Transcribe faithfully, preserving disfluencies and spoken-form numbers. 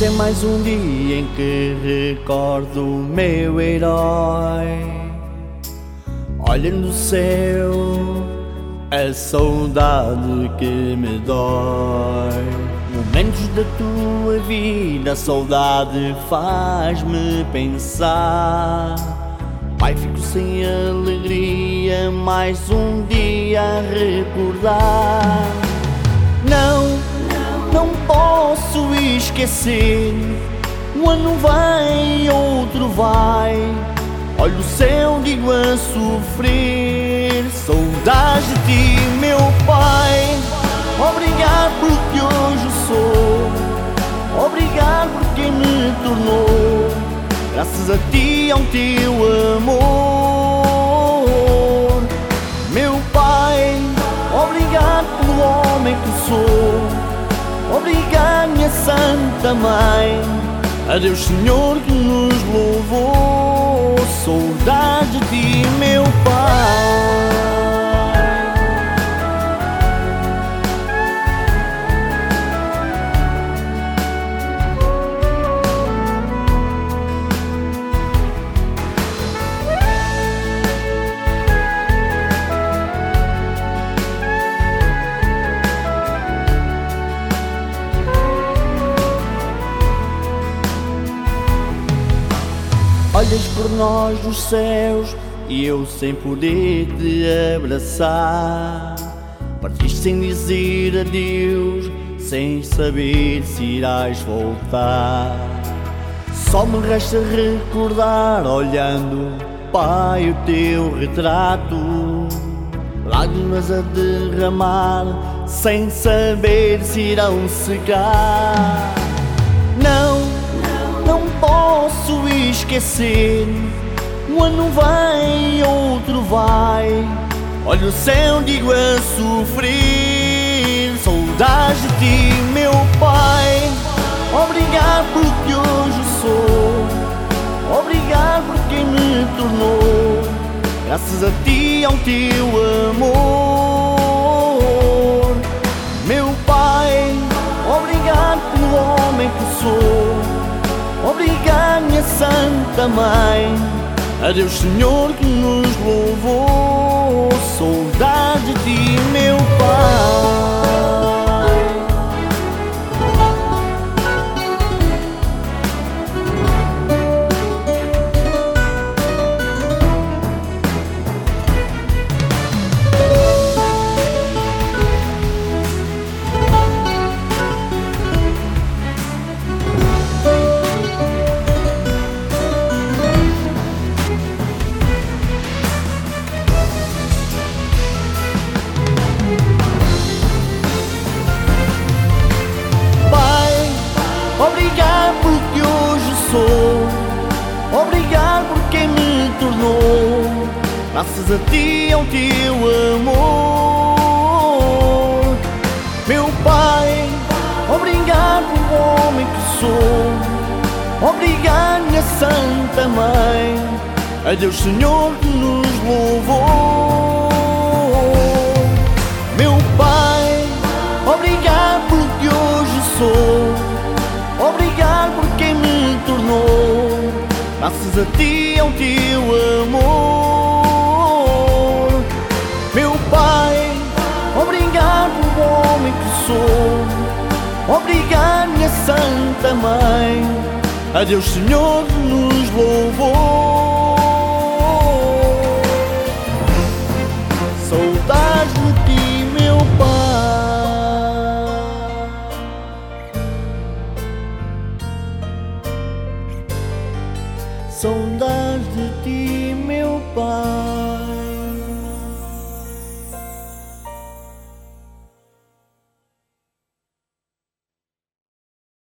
Hoje é mais um dia em que recordo o meu herói. Olha no céu a saudade que me dói. Momentos da tua vida, a saudade faz-me pensar. Pai, fico sem alegria, mais um dia a recordar. Não, não posso esquecer. Um ano vem, outro vai. Olho o céu, digo a sofrer. Saudades de ti, meu pai. Obrigado pelo que hoje sou. Obrigado por quem me tornou. Graças a ti, ao teu amor. Meu pai, obrigado pelo homem que sou. Obrigado, minha Santa Mãe. Adeus, Senhor, que nos louvou. Saudade de ti, meu pai. Olhas por nós dos céus e eu sem poder te abraçar. Partiste sem dizer adeus, sem saber se irás voltar. Só me resta recordar, olhando, Pai, o teu retrato. Lágrimas a derramar, sem saber se irão secar. Não, não posso esquecer. Um ano vem, outro vai. Olho o céu, digo a sofrer. Saudades de ti, meu pai. Obrigado pelo que hoje sou. Obrigado por quem me tornou. Graças a ti, ao teu amor. Meu pai, obrigado pelo homem que sou. Obrigado, minha Santa Mãe. Adeus, Senhor, que nos louvou. Saudade de ti, meu pai. Obrigado pelo que hoje sou. Obrigado por quem me tornou. Graças a ti, ao teu amor. Meu pai, obrigado pelo homem que sou. Obrigado, minha Santa Mãe. Adeus, Senhor, que nos louvou. Meu pai, obrigado pelo que hoje sou. Obrigado por quem me tornou. Graças a ti, ao teu amor. Meu pai, obrigado pelo homem que sou. Obrigado, minha Santa Mãe. Adeus, Senhor, que nos louvou. Saudades de ti, meu pai. Saudades de ti, meu pai.